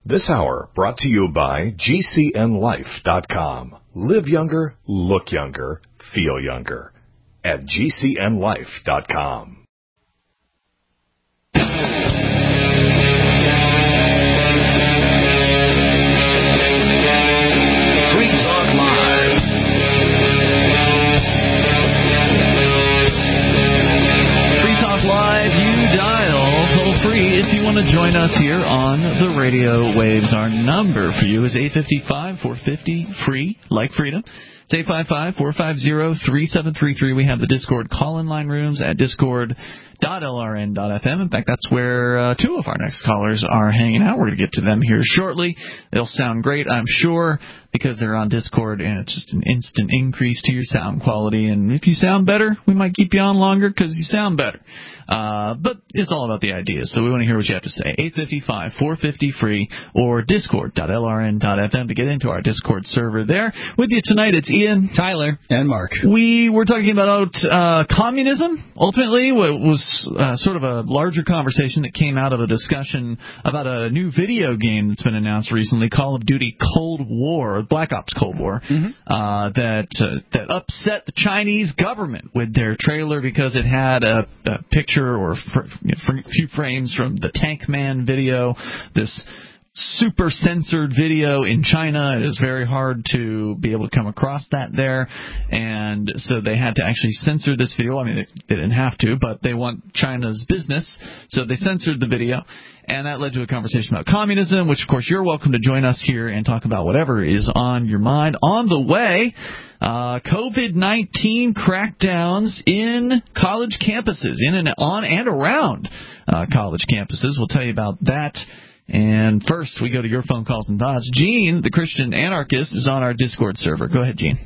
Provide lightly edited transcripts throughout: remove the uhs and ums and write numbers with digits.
This hour brought to you by GCNLife.com. Live younger, look younger, feel younger. At GCNLife.com. Free Talk Live. Free Talk Live, you dial toll free if you want to join us here on the radio waves. Our number for you is 855-450-FREE, like freedom. It's 855-450-3733. We have the Discord call-in line rooms at discord.lrn.fm. In fact, that's where two of our next callers are hanging out. We're going to get to them here shortly. They'll sound great, I'm sure, because they're on Discord, and it's just an instant increase to your sound quality. And if you sound better, we might keep you on longer because you sound better. But it's all about the ideas, so we want to hear what you have to say. 855-450-FREE or discord.lrn.fm to get into our Discord server there. With you tonight, it's Ian, Tyler, and Mark. We were talking about communism, ultimately. What was sort of a larger conversation that came out of a discussion about a new video game that's been announced recently, Call of Duty Cold War, Black Ops Cold War, that upset the Chinese government with their trailer because it had a picture or a few frames from the Tank Man video, this super censored video in China. It is very hard to be able to come across that there, and so they had to actually censor this video. I mean, they didn't have to, but they want China's business, so they censored the video, and that led to a conversation about communism, which, of course, you're welcome to join us here and talk about whatever is on your mind. On the way, COVID-19 crackdowns in college campuses, in and on and around college campuses. We'll tell you about that. And first, we go to your phone calls and thoughts. Gene, the Christian anarchist, is on our Discord server. Go ahead, Gene.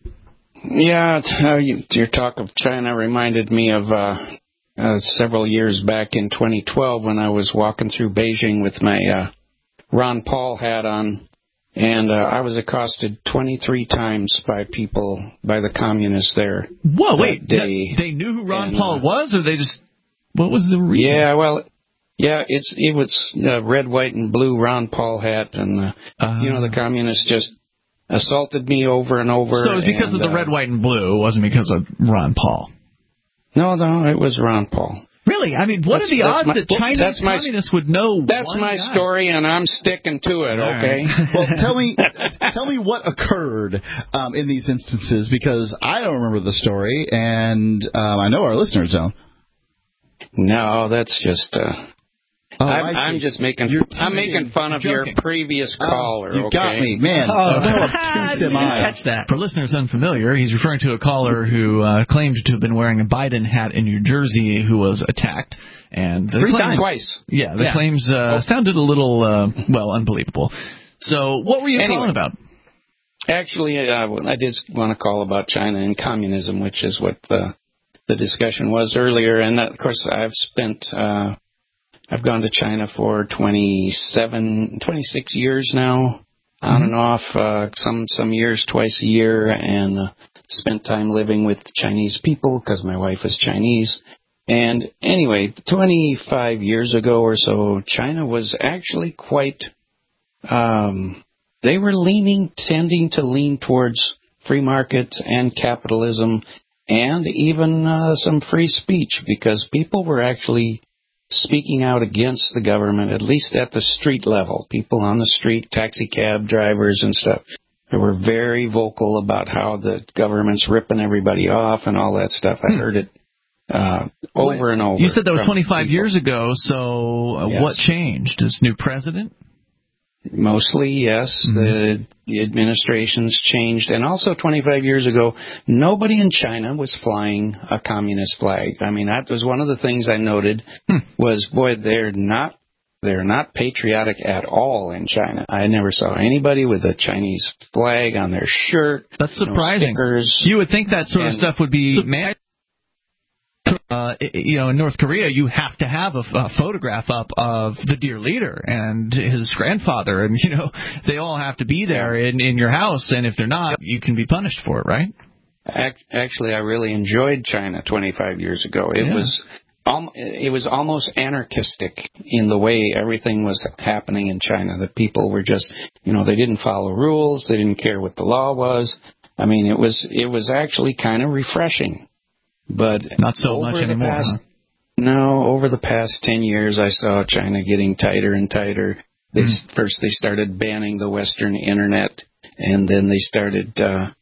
Yeah, your talk of China reminded me of several years back in 2012 when I was walking through Beijing with my Ron Paul hat on, and I was accosted 23 times by the communists there. Whoa, wait, they knew who Ron Paul was, or they just, what was the reason? Yeah, well... Yeah, it was red, white, and blue Ron Paul hat, and the communists just assaulted me over and over. So it was because of the red, white, and blue. It wasn't because of Ron Paul. No, it was Ron Paul. Really? I mean, what are the odds that Chinese communists would know? That's my story, and I'm sticking to it. Okay. Right. Well, tell me what occurred in these instances, because I don't remember the story, and I know our listeners don't. No, that's just. I'm just making fun of your previous caller. You got me, man. I didn't catch that. For listeners unfamiliar, he's referring to a caller who claimed to have been wearing a Biden hat in New Jersey who was attacked. And twice. Yeah, the claims sounded a little, unbelievable. So what were you calling about? Actually, I did want to call about China and communism, which is what the discussion was earlier. And, of course, I've gone to China for 26 years now, on and off, some years twice a year, and spent time living with Chinese people because my wife is Chinese. And anyway, 25 years ago or so, China was actually quite, they were tending to lean towards free market and capitalism and even some free speech, because people were actually speaking out against the government, at least at the street level. People on the street, taxi cab drivers and stuff, they were very vocal about how the government's ripping everybody off and all that stuff. I heard it over and over. You said that was 25 years ago, so yes. What changed? This new president? Mostly, yes. The administration's changed. And also 25 years ago, nobody in China was flying a communist flag. I mean, that was one of the things I noted was, boy, they're not patriotic at all in China. I never saw anybody with a Chinese flag on their shirt. That's surprising. No stickers. You would think that sort of stuff would be made. In North Korea, you have to have a photograph up of the dear leader and his grandfather, and they all have to be there in your house. And if they're not, you can be punished for it, right? Actually, I really enjoyed China 25 years ago. It was it was almost anarchistic in the way everything was happening in China. That people were just, they didn't follow rules. They didn't care what the law was. I mean, it was actually kind of refreshing. But not so much anymore. No, over the past 10 years, I saw China getting tighter and tighter. First, they started banning the Western Internet, and then they started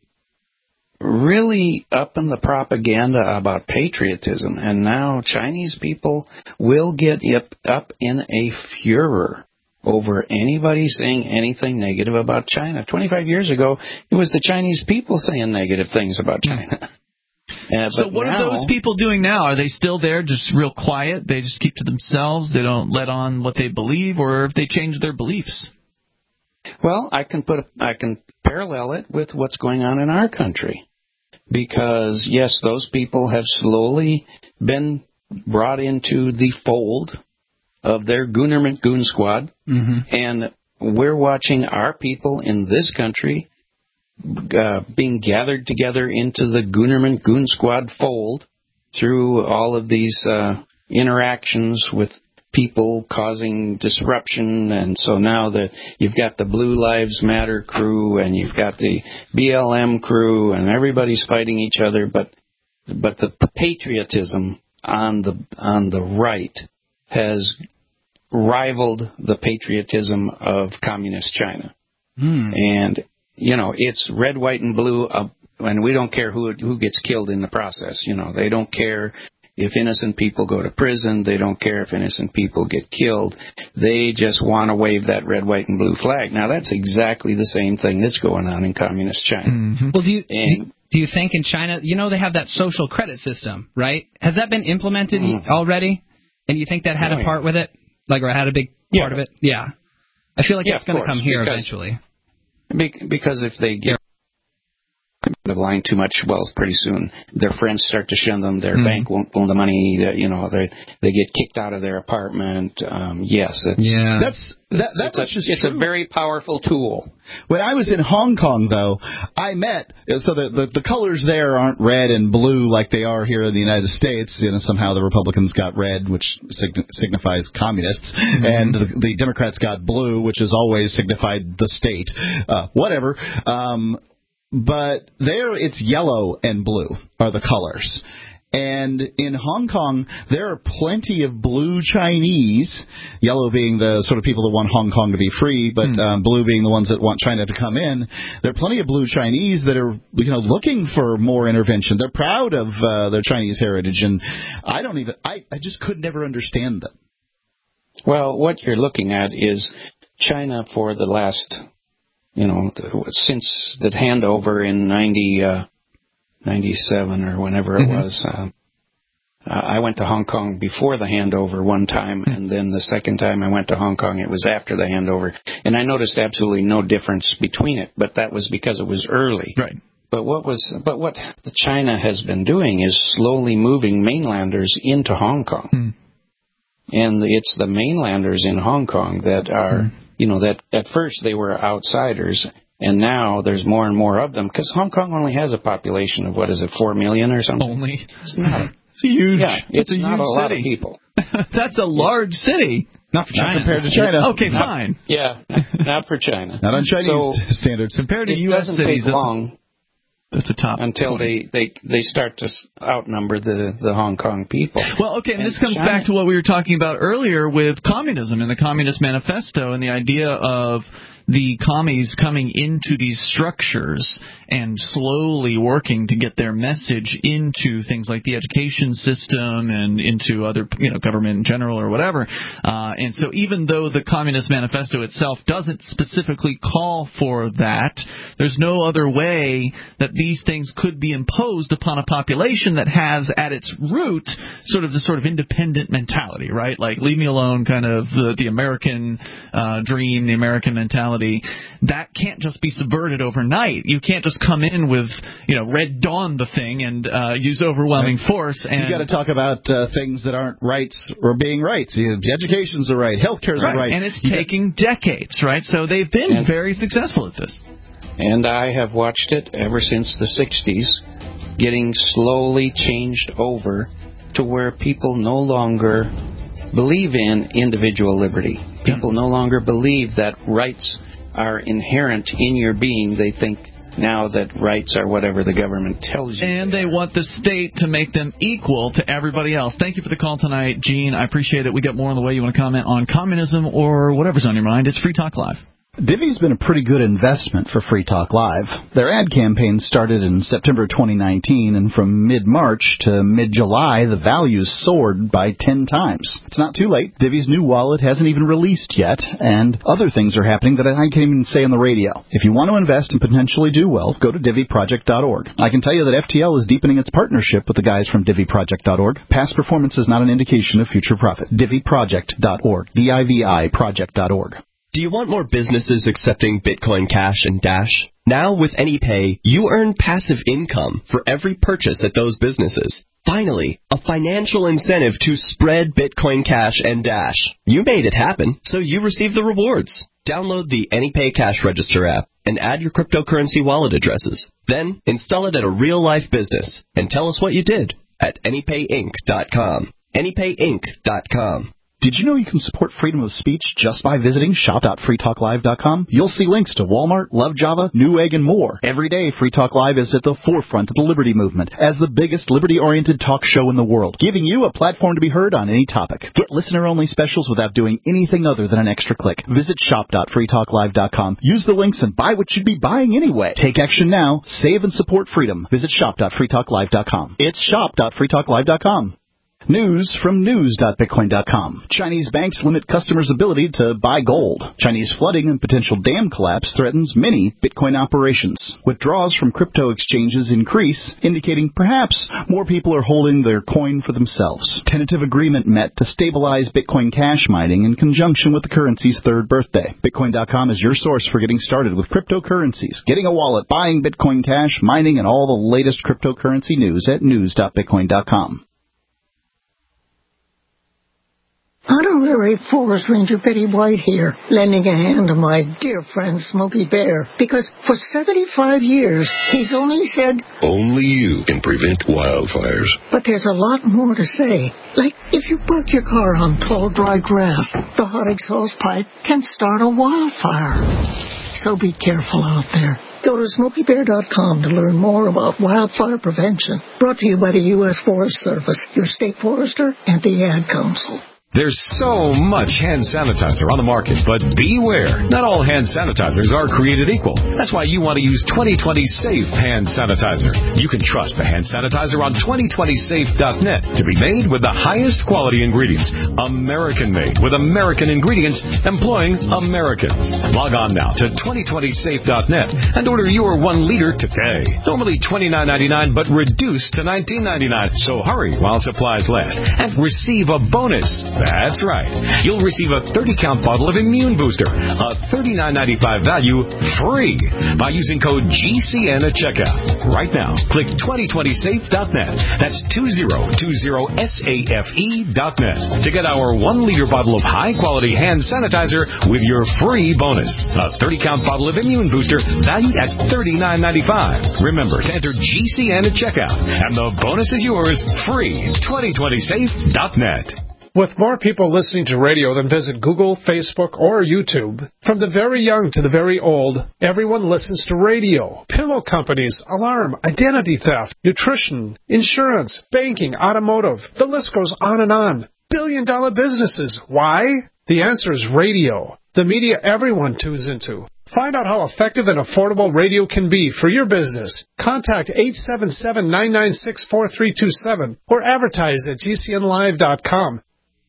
really upping the propaganda about patriotism. And now Chinese people will get up in a furor over anybody saying anything negative about China. 25 years ago, it was the Chinese people saying negative things about China. So what are those people doing now? Are they still there, just real quiet? They just keep to themselves? They don't let on what they believe, or if they change their beliefs? Well, I can parallel it with what's going on in our country, because yes, those people have slowly been brought into the fold of their Goonerment Goon Squad, and we're watching our people in this country being gathered together into the Goonerman Goon Squad fold through all of these interactions with people causing disruption. And so now that you've got the Blue Lives Matter crew and you've got the BLM crew and everybody's fighting each other, but the patriotism on the right has rivaled the patriotism of communist China. And it's red, white, and blue, and we don't care who gets killed in the process. They don't care if innocent people go to prison. They don't care if innocent people get killed. They just want to wave that red, white, and blue flag. Now, that's exactly the same thing that's going on in communist China. Well, do you think in China, they have that social credit system, right? Has that been implemented already? And you think that had a part with it? Or had a big part of it? Yeah. I feel like it's going to come here eventually. Because if they get the line too much, well, pretty soon their friends start to shun them. Their bank won't loan the money. They get kicked out of their apartment. It's a very powerful tool. When I was in Hong Kong, though, I met the colors there aren't red and blue like they are here in the United States. Somehow the Republicans got red, which signifies communists, and the Democrats got blue, which has always signified the state. Whatever. But there it's yellow and blue are the colors. And in Hong Kong, there are plenty of blue Chinese, yellow being the sort of people that want Hong Kong to be free, but blue being the ones that want China to come in. There are plenty of blue Chinese that are looking for more intervention. They're proud of their Chinese heritage, and I just could never understand them. Well, what you're looking at is China for the last, since the handover in 97 or whenever it was. I went to Hong Kong before the handover one time, and then the second time I went to Hong Kong, it was after the handover. And I noticed absolutely no difference between it, but that was because it was early. Right. But what China has been doing is slowly moving mainlanders into Hong Kong. And it's the mainlanders in Hong Kong that are, that at first they were outsiders, and now there's more and more of them, because Hong Kong only has a population of, 4 million or something? Only? It's not. It's huge. Yeah, it's not a lot of people. That's a large city. Not for China. Not compared to China. Okay, fine. Yeah, not for China. Not on Chinese standards. Compared to U.S. cities, it doesn't take long that's a top until point. they start to outnumber the Hong Kong people. Well, okay, and this comes back to what we were talking about earlier with communism and the Communist Manifesto and the idea of the commies coming into these structures and slowly working to get their message into things like the education system and into other, government in general or whatever. And so even though the Communist Manifesto itself doesn't specifically call for that, there's no other way that these things could be imposed upon a population that has at its root sort of independent mentality, right? Like leave me alone, kind of the American dream, the American mentality. That can't just be subverted overnight. You can't just come in with, Red Dawn the thing and use overwhelming force. And you got to talk about things that aren't rights or being rights. Education's a right, healthcare's a right, and it's taking decades, right? So they've been very successful at this. And I have watched it ever since the 60s, getting slowly changed over to where people no longer believe in individual liberty. People no longer believe that rights are inherent in your being. They think now that rights are whatever the government tells you. And they want the state to make them equal to everybody else. Thank you for the call tonight, Gene. I appreciate it. We got more on the way. You want to comment on communism or whatever's on your mind? It's Free Talk Live. Divvy's been a pretty good investment for Free Talk Live. Their ad campaign started in September 2019, and from mid-March to mid-July, the values soared by 10 times. It's not too late. Divvy's new wallet hasn't even released yet, and other things are happening that I can't even say on the radio. If you want to invest and potentially do well, go to DivvyProject.org. I can tell you that FTL is deepening its partnership with the guys from DivvyProject.org. Past performance is not an indication of future profit. DivvyProject.org. DIVI Project.org. Do you want more businesses accepting Bitcoin Cash and Dash? Now with AnyPay, you earn passive income for every purchase at those businesses. Finally, a financial incentive to spread Bitcoin Cash and Dash. You made it happen, so you receive the rewards. Download the AnyPay Cash Register app and add your cryptocurrency wallet addresses. Then install it at a real-life business and tell us what you did at AnyPayInc.com. AnyPayInc.com. Did you know you can support freedom of speech just by visiting shop.freetalklive.com? You'll see links to Walmart, Love Java, Newegg, and more. Every day, Free Talk Live is at the forefront of the liberty movement as the biggest liberty-oriented talk show in the world, giving you a platform to be heard on any topic. Get listener-only specials without doing anything other than an extra click. Visit shop.freetalklive.com. Use the links and buy what you'd be buying anyway. Take action now. Save and support freedom. Visit shop.freetalklive.com. It's shop.freetalklive.com. News from news.bitcoin.com. Chinese banks limit customers' ability to buy gold. Chinese flooding and potential dam collapse threatens many Bitcoin operations. Withdrawals from crypto exchanges increase, indicating perhaps more people are holding their coin for themselves. Tentative agreement met to stabilize Bitcoin Cash mining in conjunction with the currency's third birthday. Bitcoin.com is your source for getting started with cryptocurrencies, getting a wallet, buying Bitcoin Cash, mining, and all the latest cryptocurrency news at news.bitcoin.com. Honorary Forest Ranger Betty White here, lending a hand to my dear friend Smokey Bear, because for 75 years, he's only said, only you can prevent wildfires. But there's a lot more to say. Like, if you park your car on tall, dry grass, the hot exhaust pipe can start a wildfire. So be careful out there. Go to SmokeyBear.com to learn more about wildfire prevention. Brought to you by the U.S. Forest Service, your state forester, and the Ad Council. There's so much hand sanitizer on the market, but beware. Not all hand sanitizers are created equal. That's why you want to use 2020 Safe Hand Sanitizer. You can trust the hand sanitizer on 2020safe.net to be made with the highest quality ingredients. American-made with American ingredients, employing Americans. Log on now to 2020safe.net and order your 1 liter today. Normally $29.99, but reduced to $19.99. So hurry while supplies last and receive a bonus. That's right. You'll receive a 30-count bottle of Immune Booster, a $39.95 value, free by using code GCN at checkout. Right now, click 2020safe.net. That's 2020safe.net to get our 1-liter bottle of high-quality hand sanitizer with your free bonus. A 30-count bottle of Immune Booster valued at $39.95. Remember to enter GCN at checkout, and the bonus is yours, free. 2020safe.net. With more people listening to radio than visit Google, Facebook, or YouTube, from the very young to the very old, everyone listens to radio. Pillow companies, alarm, identity theft, nutrition, insurance, banking, automotive. The list goes on and on. Billion-dollar businesses. Why? The answer is radio. The media everyone tunes into. Find out how effective and affordable radio can be for your business. Contact 877-996-4327 or advertise at GCNlive.com.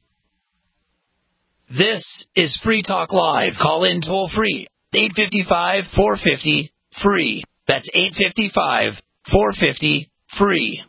This is Free Talk Live. Call in toll free. 855-450-FREE. That's 855-450-FREE.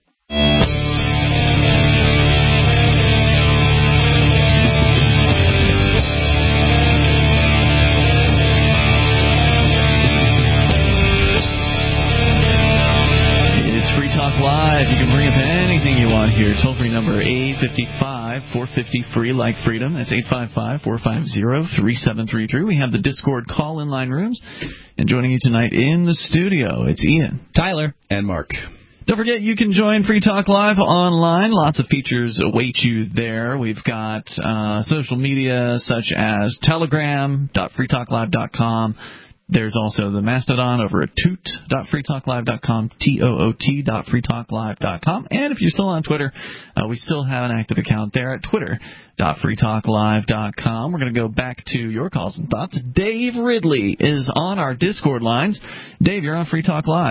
It's Free Talk Live. You can bring up anything you want here. Toll-free number 855-450-FREE, like freedom. That's 855-450-3733. We have the Discord call-in line rooms. And joining you tonight in the studio, it's Ian, Tyler, and Mark. Don't forget, you can join Free Talk Live online. Lots of features await you there. We've got social media such as telegram.freetalklive.com. There's also the Mastodon over at toot.freetalklive.com, toot.freetalklive.com. And if you're still on Twitter, we still have an active account there at twitter.freetalklive.com. We're going to go back to your calls and thoughts. Dave Ridley is on our Discord lines. Dave, you're on Free Talk Live.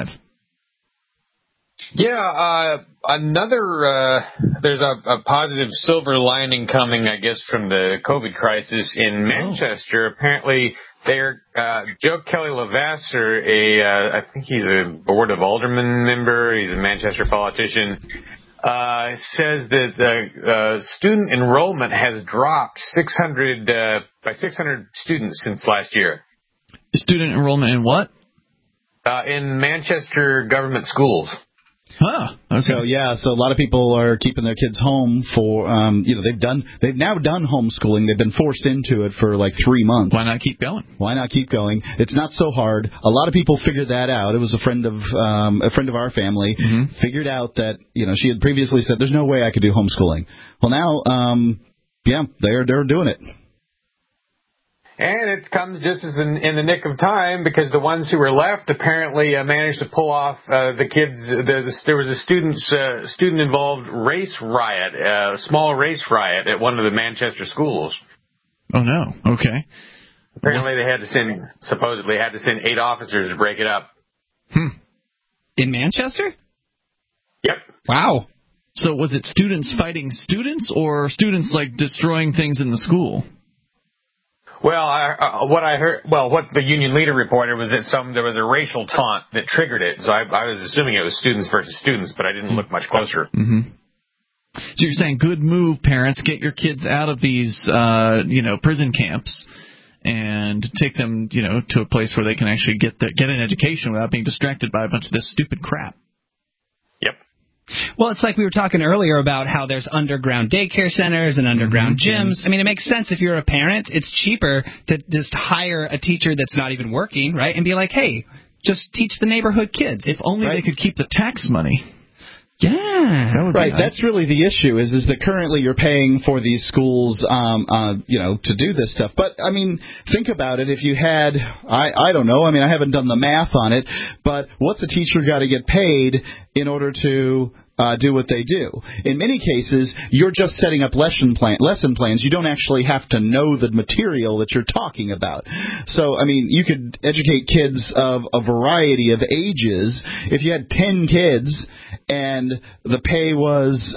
Yeah, there's a positive silver lining coming, I guess, from the COVID crisis in Manchester. Apparently, Joe Kelly Levasseur, I think he's a Board of Aldermen member, he's a Manchester politician, says that student enrollment has dropped by 600 students since last year. Student enrollment in what? In Manchester government schools. Huh. Okay. So a lot of people are keeping their kids home for they've now done homeschooling. They've been forced into it for like 3 months. Why not keep going? It's not so hard. A lot of people figured that out. It was a friend of our family figured out that she had previously said there's no way I could do homeschooling. Well, now they're doing it. And it comes just as in the nick of time because the ones who were left apparently managed to pull off the kids. There was a student-involved race riot, a small race riot at one of the Manchester schools. Oh, no. Okay. Apparently they supposedly had to send 8 officers to break it up. In Manchester? Yep. Wow. So was it students fighting students or students destroying things in the school? Well, what the union leader reported was that there was a racial taunt that triggered it. So I was assuming it was students versus students, but I didn't look much closer. Mm-hmm. So you're saying good move, parents, get your kids out of these, prison camps and take them, to a place where they can actually get an education without being distracted by a bunch of this stupid crap. Yep. Well, it's like we were talking earlier about how there's underground daycare centers and underground gyms. I mean, it makes sense if you're a parent. It's cheaper to just hire a teacher that's not even working, right, and be like, hey, just teach the neighborhood kids. If only they could keep the tax money. Yeah. That would be nice. That's really the issue is that currently you're paying for these schools, to do this stuff. But, I mean, think about it. If you had, I don't know, I mean, I haven't done the math on it, but what's a teacher got to get paid in order to do what they do? In many cases, you're just setting up lesson plans. You don't actually have to know the material that you're talking about. So, I mean, you could educate kids of a variety of ages. If you had 10 kids and the pay was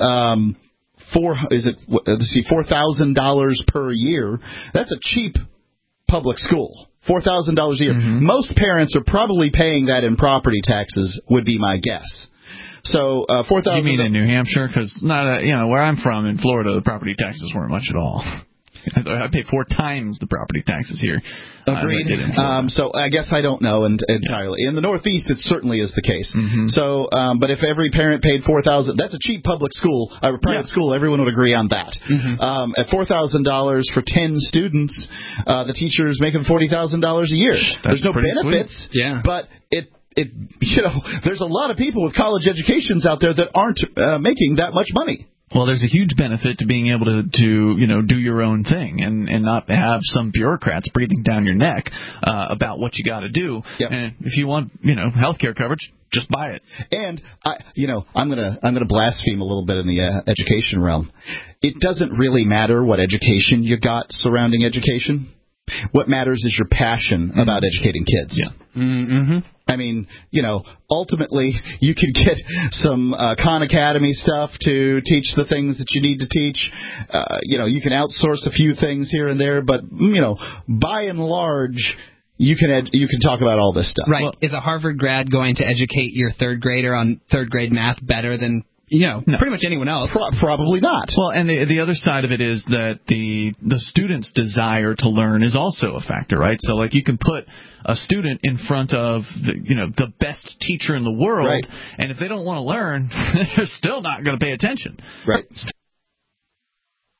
$4,000 per year, that's a cheap public school. $4,000 a year. Mm-hmm. Most parents are probably paying that in property taxes, would be my guess. So, $4,000. You mean in New Hampshire? Because where I'm from in Florida, the property taxes weren't much at all. I pay 4 times the property taxes here. Agreed. So I guess I don't know entirely. In the Northeast, it certainly is the case. Mm-hmm. So, but if every parent paid $4,000, that's a cheap public school, a private school. Everyone would agree on that. Mm-hmm. At $4,000 for 10 students, the teacher is making $40,000 a year. There's no benefits, but there's a lot of people with college educations out there that aren't making that much money. Well, there's a huge benefit to being able to do your own thing and not have some bureaucrats breathing down your neck about what you got to do. Yep. And if you want, healthcare coverage, just buy it. And I'm gonna blaspheme a little bit in the education realm. It doesn't really matter what education you got surrounding education. What matters is your passion about educating kids. Yeah. Mm-hmm. I mean, ultimately, you could get some Khan Academy stuff to teach the things that you need to teach. You can outsource a few things here and there, but, by and large, you can talk about all this stuff. Right. Well, is a Harvard grad going to educate your third grader on third grade math better than pretty much anyone else? Probably not. Well, and the other side of it is that the student's desire to learn is also a factor, right? So, you can put a student in front of the best teacher in the world, right, and if they don't want to learn, they're still not going to pay attention. Right.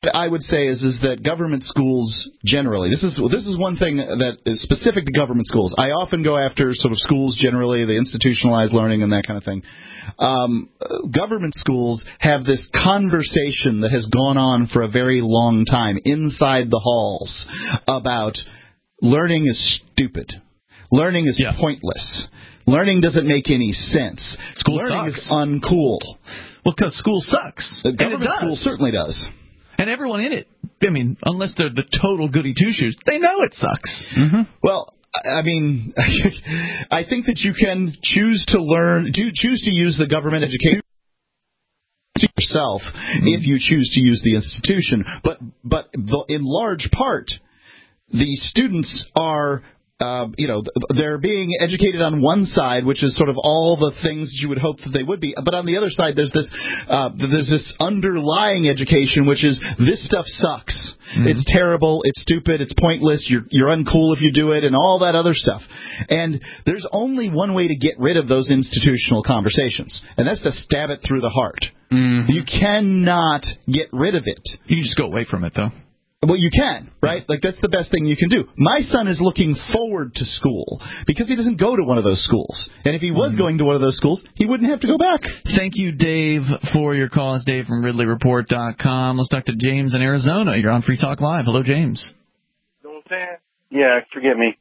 I would say is that government schools generally, this is one thing that is specific to government schools. I often go after sort of schools generally, the institutionalized learning and that kind of thing. Government schools have this conversation that has gone on for a very long time inside the halls about learning is stupid. Learning is pointless. Learning doesn't make any sense. Learning is uncool. Well, because school sucks. Government school certainly does. And everyone in it, I mean, unless they're the total goody two-shoes, they know it sucks. Mm-hmm. Well, I mean, I think that you can choose to use the government education yourself if you choose to use the institution. But in large part, the students are... they're being educated on one side, which is sort of all the things you would hope that they would be. But on the other side, there's this underlying education, which is this stuff sucks. Mm-hmm. It's terrible. It's stupid. It's pointless. You're uncool if you do it, and all that other stuff. And there's only one way to get rid of those institutional conversations, and that's to stab it through the heart. Mm-hmm. You cannot get rid of it. You can just go away from it, though. Well, you can, right? Like, that's the best thing you can do. My son is looking forward to school because he doesn't go to one of those schools. And if he was going to one of those schools, he wouldn't have to go back. Thank you, Dave, for your call. It's Dave from RidleyReport.com. Let's talk to James in Arizona. You're on Free Talk Live. Hello, James. Yeah, forgive me.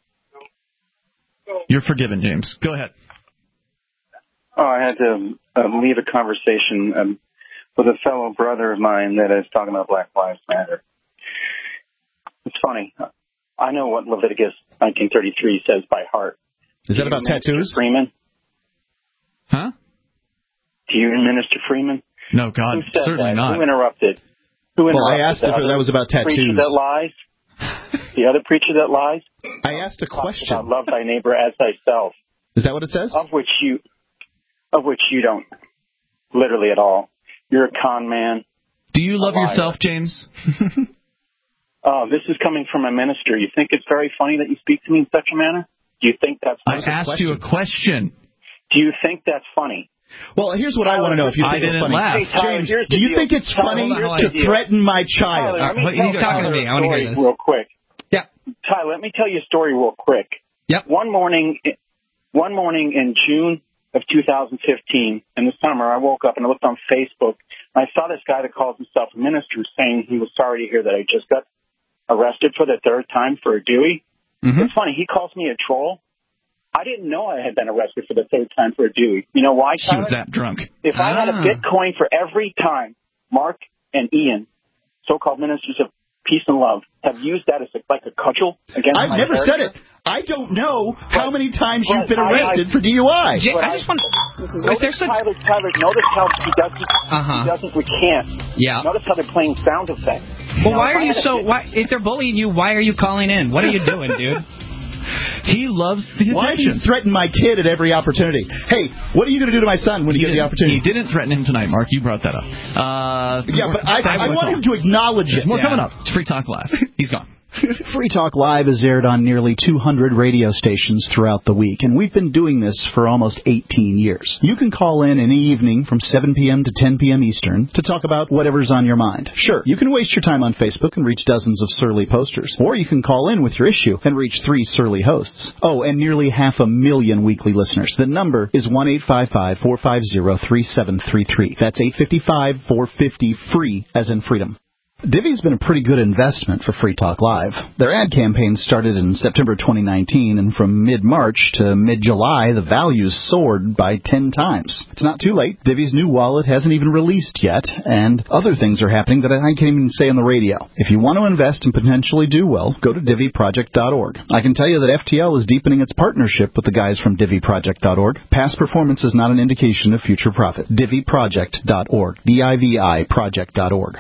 You're forgiven, James. Go ahead. Oh, I had to leave a conversation with a fellow brother of mine that is talking about Black Lives Matter. It's funny. I know what Leviticus 19:33 says by heart. Is that about tattoos? Freeman? Huh? Do you, Minister Freeman? No, God, certainly not. Who interrupted? Well, I asked if that was about tattoos. The preacher that lies? The other preacher that lies? I asked a question. About love thy neighbor as thyself. Is that what it says? Of which you don't literally at all. You're a con man. Do you love yourself, James? Oh, this is coming from a minister. You think it's very funny that you speak to me in such a manner? Do you think that's funny? I asked you a question. Do you think that's funny? Well, here's what I want to know if you think it's funny. Hey, Tyler, James, do you think it's funny to threaten my child? Tyler, he's talking to me. I want to hear this. Real quick. Yeah. Tyler, let me tell you a story real quick. Yep. One morning in June of 2015, in the summer, I woke up and I looked on Facebook, and I saw this guy that calls himself a minister saying he was sorry to hear that I just got arrested for the third time for a Dewey. Mm-hmm. It's funny. He calls me a troll. I didn't know I had been arrested for the third time for a Dewey. You know why, Tyler? She was that drunk. If I had a Bitcoin for every time Mark and Ian, so-called ministers of peace and love, have used that as like a cudgel against I've never said it. I don't know how many times you've been arrested for DUI. I just want Tyler, notice how he doesn't recant. Yeah. Notice how they're playing sound effects. Well, why are you if they're bullying you, why are you calling in? What are you doing, dude? He loves the attention. Why do you threaten my kid at every opportunity? Hey, what are you going to do to my son when you get the opportunity? He didn't threaten him tonight, Mark. You brought that up. Yeah, but I want him to acknowledge it. More coming up. It's Free Talk Live. He's gone. Free Talk Live is aired on nearly 200 radio stations throughout the week, and we've been doing this for almost 18 years. You can call in any evening from 7 p.m. to 10 p.m. Eastern to talk about whatever's on your mind. Sure, you can waste your time on Facebook and reach dozens of surly posters, or you can call in with your issue and reach 3 surly hosts. Oh, and nearly 500,000 weekly listeners. The number is 1-855-450-3733. That's 855-450-FREE, as in freedom. Divvy's been a pretty good investment for Free Talk Live. Their ad campaign started in September 2019, and from mid-March to mid-July, the values soared by 10 times. It's not too late. Divvy's new wallet hasn't even released yet, and other things are happening that I can't even say on the radio. If you want to invest and potentially do well, go to DivvyProject.org. I can tell you that FTL is deepening its partnership with the guys from DivvyProject.org. Past performance is not an indication of future profit. DivvyProject.org. DIVI Project.org.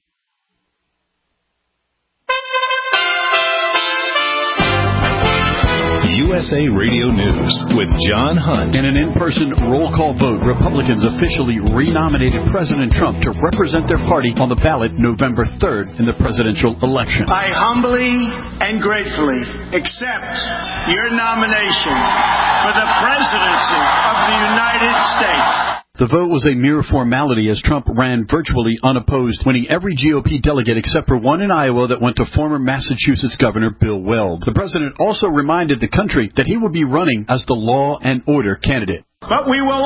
USA Radio News with John Hunt. In an in-person roll call vote, Republicans officially renominated President Trump to represent their party on the ballot November 3rd in the presidential election. I humbly and gratefully accept your nomination for the presidency of the United States. The vote was a mere formality as Trump ran virtually unopposed, winning every GOP delegate except for one in Iowa that went to former Massachusetts Governor Bill Weld. The president also reminded the country that he would be running as the law and order candidate. But we will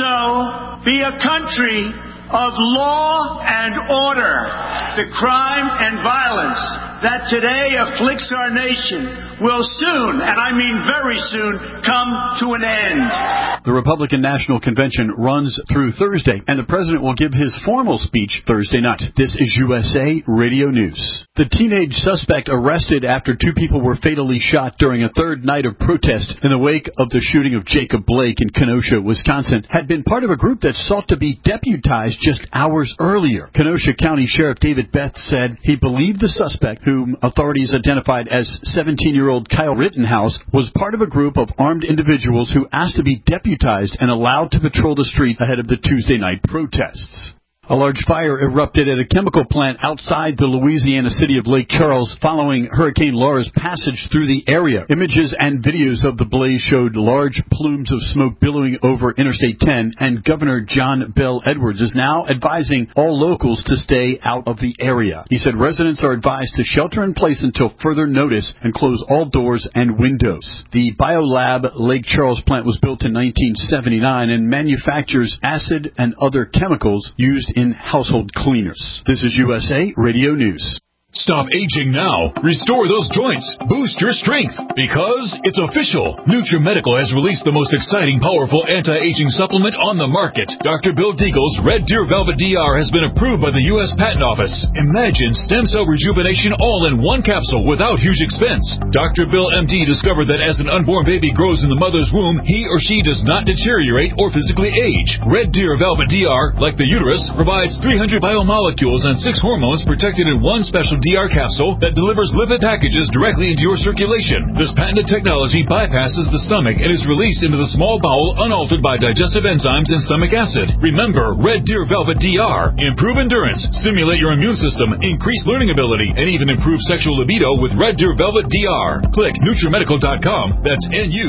also be a country of law and order. The crime and violence that today afflicts our nation will soon, and I mean very soon, come to an end. The Republican National Convention runs through Thursday, and the president will give his formal speech Thursday night. This is USA Radio News. The teenage suspect arrested after two people were fatally shot during a third night of protest in the wake of the shooting of Jacob Blake in Kenosha, Wisconsin, had been part of a group that sought to be deputized just hours earlier. Kenosha County Sheriff David Beth said he believed the suspect, whom authorities identified as 17-year-old Kyle Rittenhouse, was part of a group of armed individuals who asked to be deputized and allowed to patrol the street ahead of the Tuesday night protests. A large fire erupted at a chemical plant outside the Louisiana city of Lake Charles following Hurricane Laura's passage through the area. Images and videos of the blaze showed large plumes of smoke billowing over Interstate 10, and Governor John Bel Edwards is now advising all locals to stay out of the area. He said residents are advised to shelter in place until further notice and close all doors and windows. The BioLab Lake Charles plant was built in 1979 and manufactures acid and other chemicals used in household cleaners. This is USA Radio News. Stop aging now. Restore those joints. Boost your strength. Because it's official. NutriMedical has released the most exciting, powerful anti-aging supplement on the market. Dr. Bill Deagle's Red Deer Velvet DR has been approved by the U.S. Patent Office. Imagine stem cell rejuvenation all in one capsule without huge expense. Dr. Bill MD discovered that as an unborn baby grows in the mother's womb, he or she does not deteriorate or physically age. Red Deer Velvet DR, like the uterus, provides 300 biomolecules and 6 hormones protected in one special DR capsule that delivers lipid packages directly into your circulation. This patented technology bypasses the stomach and is released into the small bowel unaltered by digestive enzymes and stomach acid. Remember, Red Deer Velvet DR. Improve endurance, stimulate your immune system, increase learning ability, and even improve sexual libido with Red Deer Velvet DR. Click NutriMedical.com. That's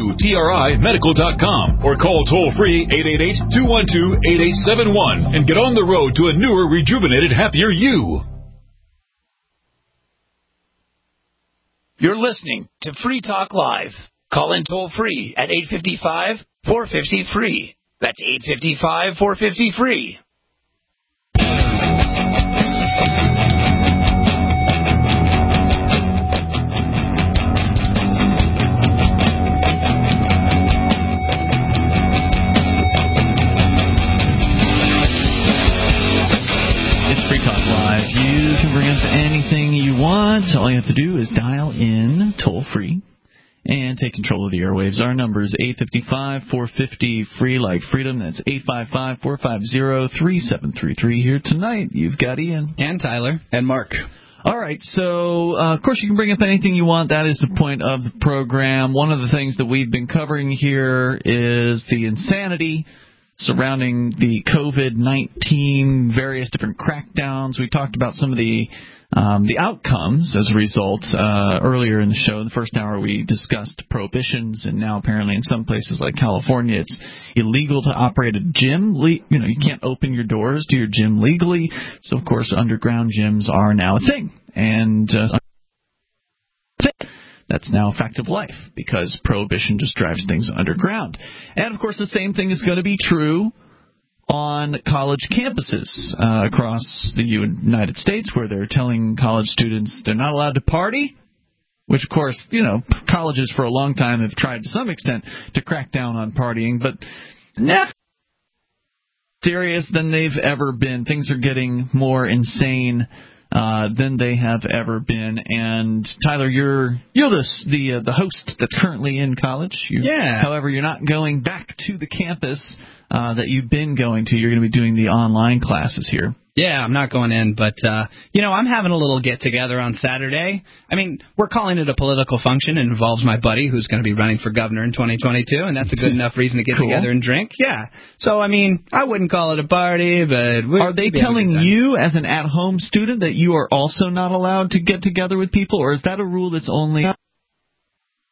NUTRI Medical.com. Or call toll-free 888-212-8871 and get on the road to a newer, rejuvenated, happier you. You're listening to Free Talk Live. Call in toll-free at 855-450-FREE. That's 855-450-FREE. You can bring us anything you want. All you have to do is dial in toll-free and take control of the airwaves. Our number is 855-450-FREE, like freedom. That's 855-450-3733. Here tonight, you've got Ian. And Tyler. And Mark. All right, so, of course, you can bring up anything you want. That is the point of the program. One of the things that we've been covering here is the insanity surrounding the COVID-19, various different crackdowns. We talked about some of the outcomes as a result earlier in the show. In the first hour, we discussed prohibitions, and now apparently in some places like California, it's illegal to operate a gym. You can't open your doors to your gym legally. So, of course, underground gyms are now a thing. And that's now a fact of life because prohibition just drives things underground. And, of course, the same thing is going to be true on college campuses across the United States, where they're telling college students they're not allowed to party, which, of course, colleges for a long time have tried to some extent to crack down on partying, but more serious than they've ever been. Things are getting more insane than they have ever been. And Tyler, you're the host that's currently in college. However, you're not going back to the campus that you've been going to. You're going to be doing the online classes here. Yeah, I'm not going in, but, I'm having a little get-together on Saturday. I mean, we're calling it a political function. It involves my buddy who's going to be running for governor in 2022, and that's a good enough reason to get together and drink. Yeah. So, I wouldn't call it a party, but... Are they telling you as an at-home student that you are also not allowed to get together with people, or is that a rule that's only...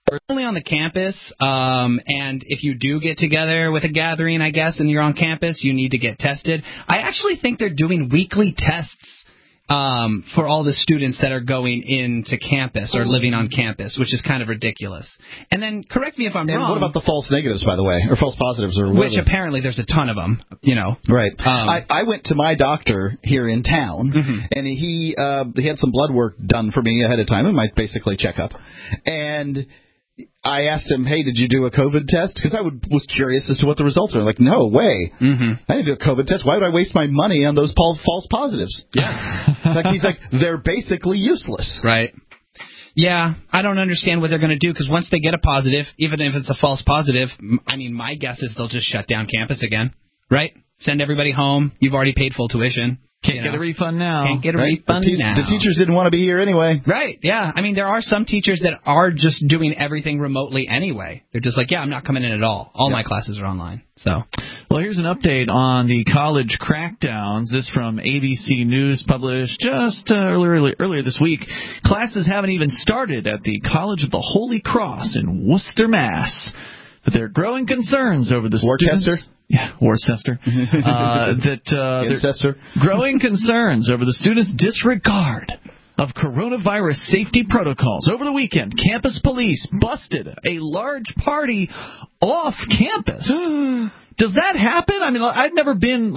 Only on the campus, and if you do get together with a gathering, I guess, and you're on campus, you need to get tested. I actually think they're doing weekly tests for all the students that are going into campus or living on campus, which is kind of ridiculous. And then, correct me if I'm wrong. And what about the false negatives, by the way, or false positives, or whatever? Which apparently there's a ton of them, you know. Right. I went to my doctor here in town, and he had some blood work done for me ahead of time, in my basically checkup, and I asked him, hey, did you do a COVID test? Because I was curious as to what the results are. Like, no way. I didn't do a COVID test. Why would I waste my money on those false positives? Yeah. He's like, they're basically useless. Right. Yeah, I don't understand what they're going to do, because once they get a positive, even if it's a false positive, I mean, my guess is they'll just shut down campus again, right? Send everybody home. You've already paid full tuition. Can't get a refund now. Can't get a refund now. The teachers didn't want to be here anyway. Right, yeah. I mean, there are some teachers that are just doing everything remotely anyway. They're just like, yeah, I'm not coming in at all. All my classes are online. So, well, here's an update on the college crackdowns. This from ABC News, published just earlier this week. Classes haven't even started at the College of the Holy Cross in Worcester, Mass. But there are growing concerns over the students. Yeah, Worcester. Growing concerns over the students' disregard of coronavirus safety protocols. Over the weekend, campus police busted a large party off campus. Does that happen? I mean, I've never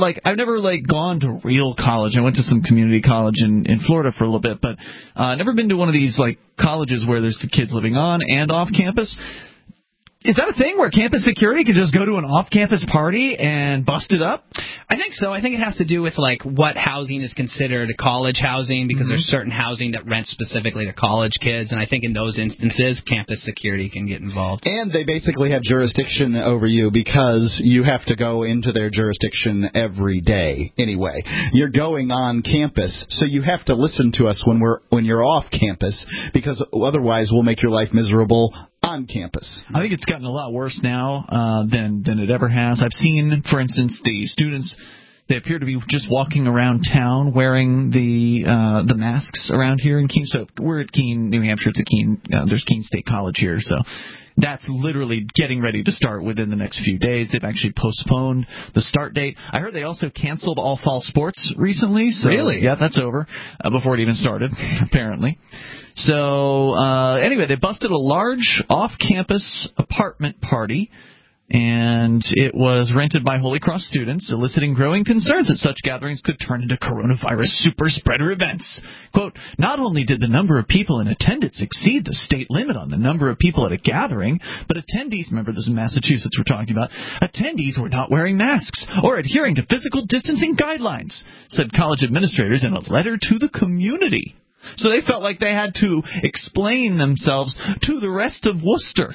gone to real college. I went to some community college in Florida for a little bit, but never been to one of these colleges where there's the kids living on and off campus. Is that a thing where campus security can just go to an off-campus party and bust it up? I think so. I think it has to do with what housing is considered college housing, because there's certain housing that rents specifically to college kids, and I think in those instances, campus security can get involved. And they basically have jurisdiction over you because you have to go into their jurisdiction every day anyway. You're going on campus, so you have to listen to us when you're off campus, because otherwise we'll make your life miserable on campus. I think it's gotten a lot worse now than it ever has. I've seen, for instance, the students, they appear to be just walking around town wearing the masks around here in Keene. So we're at Keene, New Hampshire. It's at Keene. There's Keene State College here, so that's literally getting ready to start within the next few days. They've actually postponed the start date. I heard they also canceled all fall sports recently. So, really? Yeah, that's over before it even started, apparently. So, anyway, they busted a large off-campus apartment party, and it was rented by Holy Cross students, eliciting growing concerns that such gatherings could turn into coronavirus super-spreader events. Quote, not only did the number of people in attendance exceed the state limit on the number of people at a gathering, but attendees, remember this is Massachusetts we're talking about, attendees were not wearing masks or adhering to physical distancing guidelines, said college administrators in a letter to the community. So they felt like they had to explain themselves to the rest of Worcester,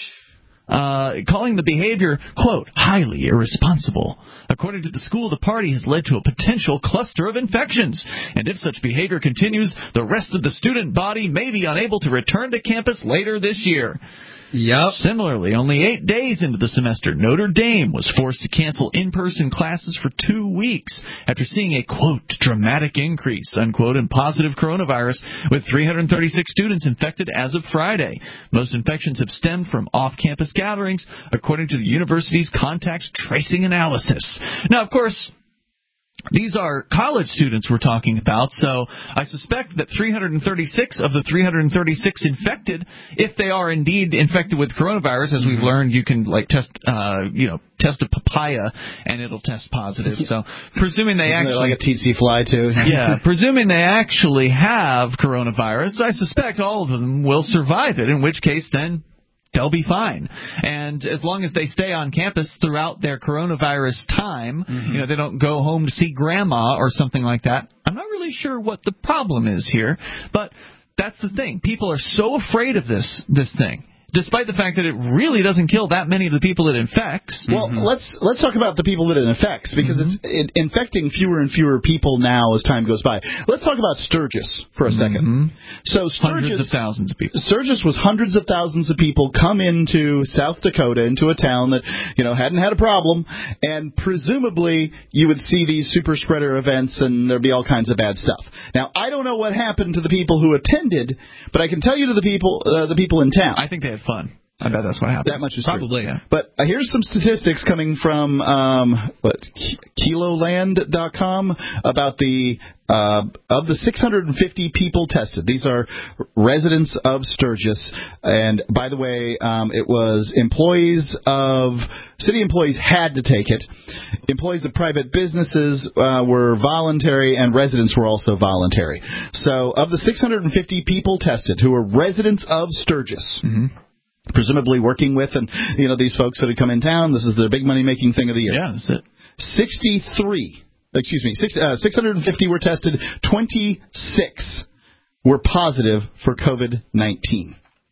calling the behavior, quote, highly irresponsible. According to the school, the party has led to a potential cluster of infections, and if such behavior continues, the rest of the student body may be unable to return to campus later this year. Yep. Similarly, only 8 days into the semester, Notre Dame was forced to cancel in-person classes for 2 weeks after seeing a, quote, dramatic increase, unquote, in positive coronavirus, with 336 students infected as of Friday. Most infections have stemmed from off-campus gatherings, according to the university's contact tracing analysis. Now, of course, these are college students we're talking about, so I suspect that 336 of the 336 infected, if they are indeed infected with coronavirus, as we've learned, you can test a papaya and it'll test positive. So presuming they actually like a tsetse fly too. Yeah, presuming they actually have coronavirus, I suspect all of them will survive it. In which case, then they'll be fine. And as long as they stay on campus throughout their coronavirus time, they don't go home to see grandma or something like that. I'm not really sure what the problem is here, but that's the thing. People are so afraid of this thing, despite the fact that it really doesn't kill that many of the people it infects. Well, let's talk about the people that it infects, because it's infecting fewer and fewer people now as time goes by. Let's talk about Sturgis for a second. So Sturgis, hundreds of thousands of people. Sturgis was hundreds of thousands of people come into South Dakota, into a town that hadn't had a problem, and presumably you would see these super spreader events and there'd be all kinds of bad stuff. Now, I don't know what happened to the people who attended, but I can tell you to the people in town. I think they have had fun. I bet that's what happened. That much is probably. true. Yeah. But here's some statistics coming from Kiloland.com about of the 650 people tested. These are residents of Sturgis, and by the way, it was city employees had to take it. Employees of private businesses were voluntary, and residents were also voluntary. So, of the 650 people tested who were residents of Sturgis. Mm-hmm. Presumably working with, and these folks that had come in town, this is their big money-making thing of the year. Yeah, that's it. 650 were tested. 26 were positive for COVID-19.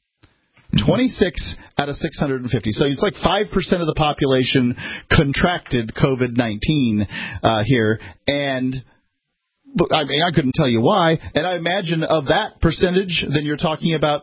26 out of 650. So it's like 5% of the population contracted COVID-19 here, and I mean, I couldn't tell you why. And I imagine of that percentage, then you're talking about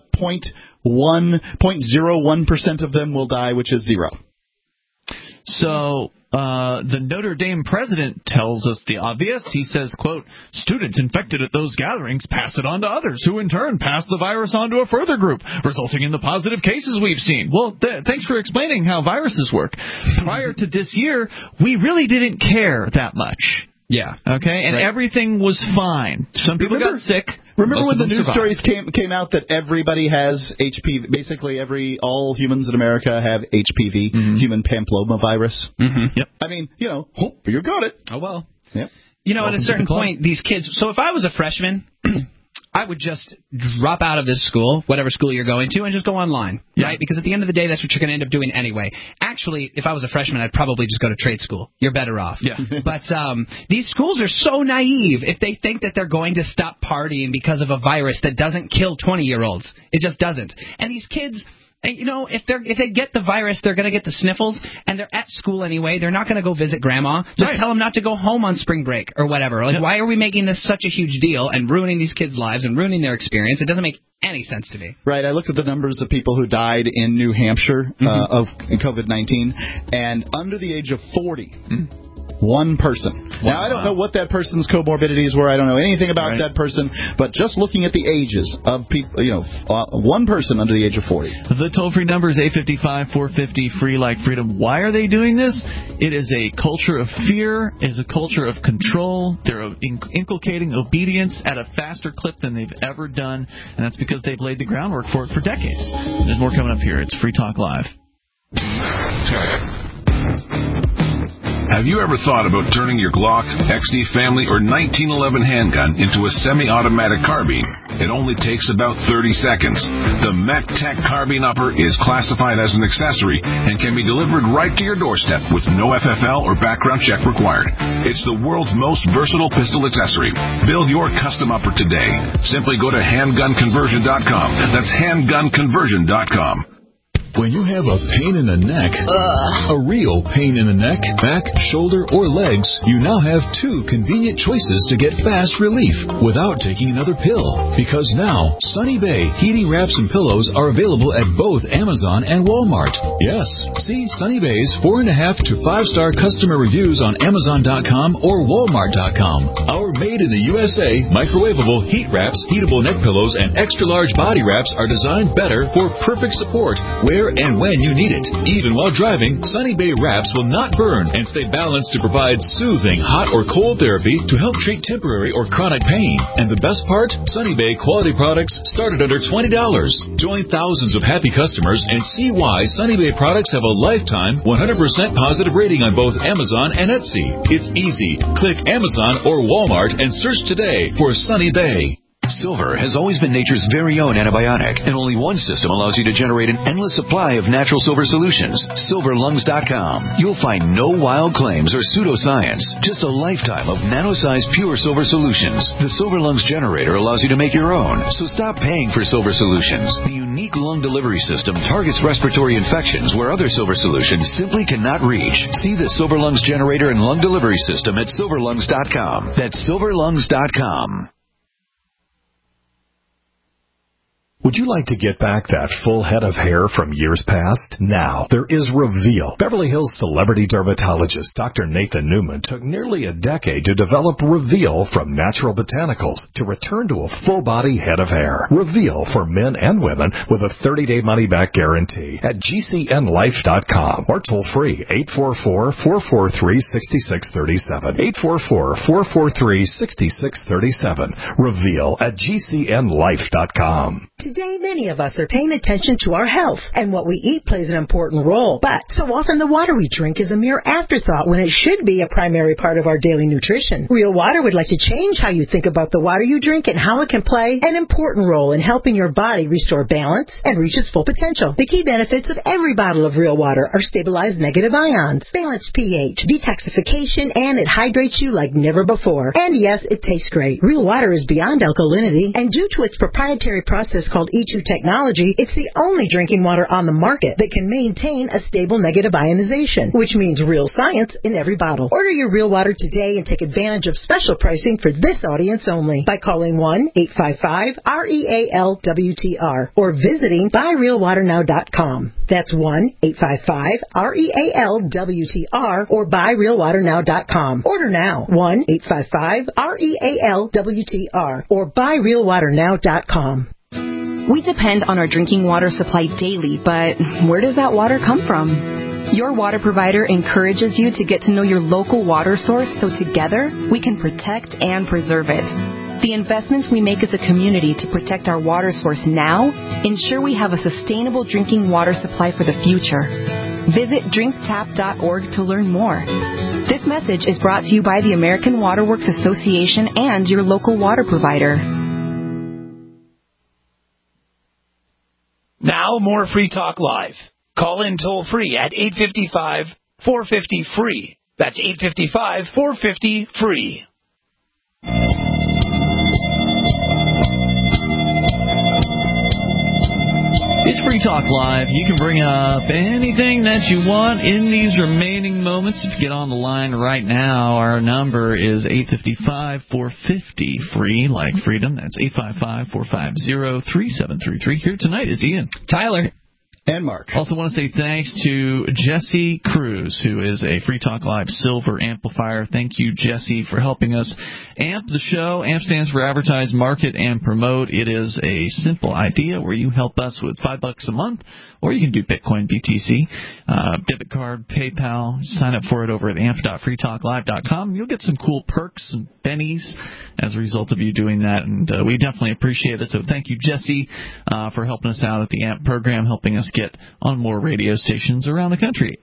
0.01% of them will die, which is 0. So the Notre Dame president tells us the obvious. He says, quote, students infected at those gatherings pass it on to others, who in turn pass the virus on to a further group, resulting in the positive cases we've seen. Well, thanks for explaining how viruses work. Prior to this year, we really didn't care that much. Yeah. Okay, and everything was fine. Some people got sick. Remember when the news stories came out that everybody has HPV? Basically, all humans in America have HPV, human papillomavirus. Mm-hmm. Yep. I mean, you got it. Oh, well. Yep. At a certain point, these kids... So if I was a freshman... I would just drop out of this school, whatever school you're going to, and just go online, right? Because at the end of the day, that's what you're going to end up doing anyway. Actually, if I was a freshman, I'd probably just go to trade school. You're better off. Yeah. But these schools are so naive if they think that they're going to stop partying because of a virus that doesn't kill 20-year-olds. It just doesn't. And these kids... if they get the virus, they're going to get the sniffles, and they're at school anyway. They're not going to go visit grandma. Just tell them not to go home on spring break or whatever. Like, why are we making this such a huge deal and ruining these kids' lives and ruining their experience? It doesn't make any sense to me. Right. I looked at the numbers of people who died in New Hampshire of COVID-19, and under the age of 40. One person. Now, I don't know what that person's comorbidities were. I don't know anything about that person. But just looking at the ages of people, one person under the age of 40. The toll-free number is 855-450-FREE like freedom. Why are they doing this? It is a culture of fear. It is a culture of control. They're inculcating obedience at a faster clip than they've ever done. And that's because they've laid the groundwork for it for decades. There's more coming up here. It's Free Talk Live. Have you ever thought about turning your Glock, XD Family, or 1911 handgun into a semi-automatic carbine? It only takes about 30 seconds. The MacTech Carbine Upper is classified as an accessory and can be delivered right to your doorstep with no FFL or background check required. It's the world's most versatile pistol accessory. Build your custom upper today. Simply go to handgunconversion.com. That's handgunconversion.com. When you have a pain in the neck, a real pain in the neck, back, shoulder, or legs, you now have two convenient choices to get fast relief without taking another pill. Because now, Sunny Bay heating wraps and pillows are available at both Amazon and Walmart. Yes, see Sunny Bay's 4.5 to 5-star customer reviews on Amazon.com or Walmart.com. Our made in the USA microwavable heat wraps, heatable neck pillows, and extra large body wraps are designed better for perfect support where and when you need it. Even while driving, Sunny Bay wraps will not burn and stay balanced to provide soothing hot or cold therapy to help treat temporary or chronic pain. And the best part? Sunny Bay quality products start at under $20. Join thousands of happy customers and see why Sunny Bay products have a lifetime 100% positive rating on both Amazon and Etsy. It's easy. Click Amazon or Walmart and search today for Sunny Bay. Silver has always been nature's very own antibiotic, and only one system allows you to generate an endless supply of natural silver solutions. SilverLungs.com. You'll find no wild claims or pseudoscience, just a lifetime of nano-sized pure silver solutions. The Silver Lungs generator allows you to make your own, so stop paying for silver solutions. The unique lung delivery system targets respiratory infections where other silver solutions simply cannot reach. See the Silver Lungs generator and lung delivery system at SilverLungs.com. That's SilverLungs.com. Would you like to get back that full head of hair from years past? Now, there is Reveal. Beverly Hills celebrity dermatologist Dr. Nathan Newman took nearly a decade to develop Reveal from natural botanicals to return to a full-body head of hair. Reveal for men and women with a 30-day money-back guarantee at GCNlife.com or toll free 844-443-6637. 844-443-6637. Reveal at GCNlife.com. Today, many of us are paying attention to our health, and what we eat plays an important role. But so often the water we drink is a mere afterthought when it should be a primary part of our daily nutrition. Real Water would like to change how you think about the water you drink and how it can play an important role in helping your body restore balance and reach its full potential. The key benefits of every bottle of Real Water are stabilized negative ions, balanced pH, detoxification, and it hydrates you like never before. And yes, it tastes great. Real Water is beyond alkalinity, and due to its proprietary process called E2 technology, it's the only drinking water on the market that can maintain a stable negative ionization, which means real science in every bottle. Order your Real Water today and take advantage of special pricing for this audience only by calling 1-855-REAL-WTR or visiting buyrealwaternow.com. That's 1-855-REAL-WTR or buyrealwaternow.com. Order now. 1-855-REAL-WTR or buyrealwaternow.com. We depend on our drinking water supply daily, but where does that water come from? Your water provider encourages you to get to know your local water source so together we can protect and preserve it. The investments we make as a community to protect our water source now ensure we have a sustainable drinking water supply for the future. Visit drinktap.org to learn more. This message is brought to you by the American Water Works Association and your local water provider. Now more Free Talk Live. Call in toll free at 855-450-FREE. That's 855-450-FREE. It's Free Talk Live. You can bring up anything that you want in these remaining moments. If you get on the line right now, our number is 855-450-FREE, like freedom. That's 855-450-3733. Here tonight is Ian. Tyler. And Mark. Also want to say thanks to Jesse Cruz, who is a Free Talk Live Silver Amplifier. Thank you, Jesse, for helping us amp the show. AMP stands for Advertise, Market, and Promote. It is a simple idea where you help us with $5 a month, or you can do Bitcoin, BTC, debit card, PayPal. Sign up for it over at amp.freetalklive.com. You'll get some cool perks and bennies as a result of you doing that, and we definitely appreciate it. So thank you, Jesse, for helping us out at the AMP program, helping us get on more radio stations around the country.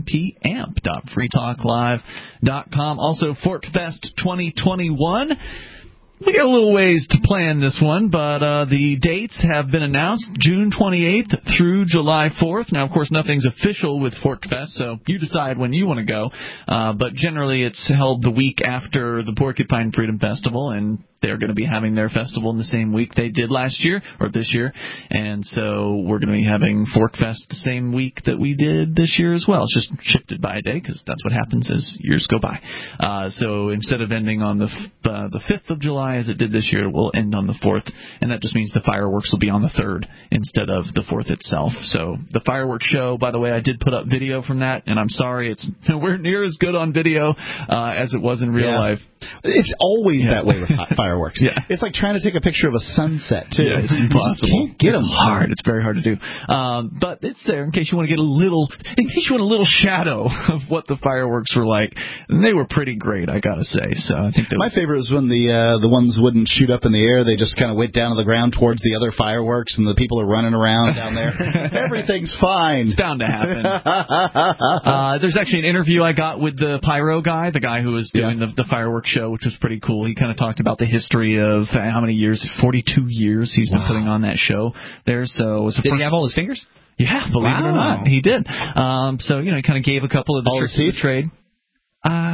AMPamp.freetalklive.com. Also, Fort Fest 2021. We got a little ways to plan this one, but the dates have been announced, June 28th through July 4th. Now, of course, nothing's official with Fort Fest, so you decide when you want to go. But generally, it's held the week after the Porcupine Freedom Festival, and they're going to be having their festival in the same week they did last year, or this year. And so we're going to be having Fork Fest the same week that we did this year as well. It's just shifted by a day because that's what happens as years go by. So instead of ending on the 5th of July as it did this year, it will end on the 4th. And that just means the fireworks will be on the 3rd instead of the 4th itself. So the fireworks show, by the way, I did put up video from that, and I'm sorry it's nowhere near as good on video as it was in real life. It's always that way with fireworks. Yeah. It's like trying to take a picture of a sunset, too. Yeah, it's impossible. You can't get them. It's hard. It's very hard to do. But it's there in case you want to get a little shadow of what the fireworks were like. And they were pretty great, I got to say. So I think my favorite was when the ones wouldn't shoot up in the air. They just kind of went down to the ground towards the other fireworks, and the people are running around down there. Everything's fine. It's bound to happen. There's actually an interview I got with the pyro guy, the guy who was doing the fireworks show, which was pretty cool. He kind of talked about the history of how many years, 42 years he's been putting on that show there. So it was did he have all his fingers? Yeah, believe it or not, he did. So, he kind of gave a couple of the tricks of the trade.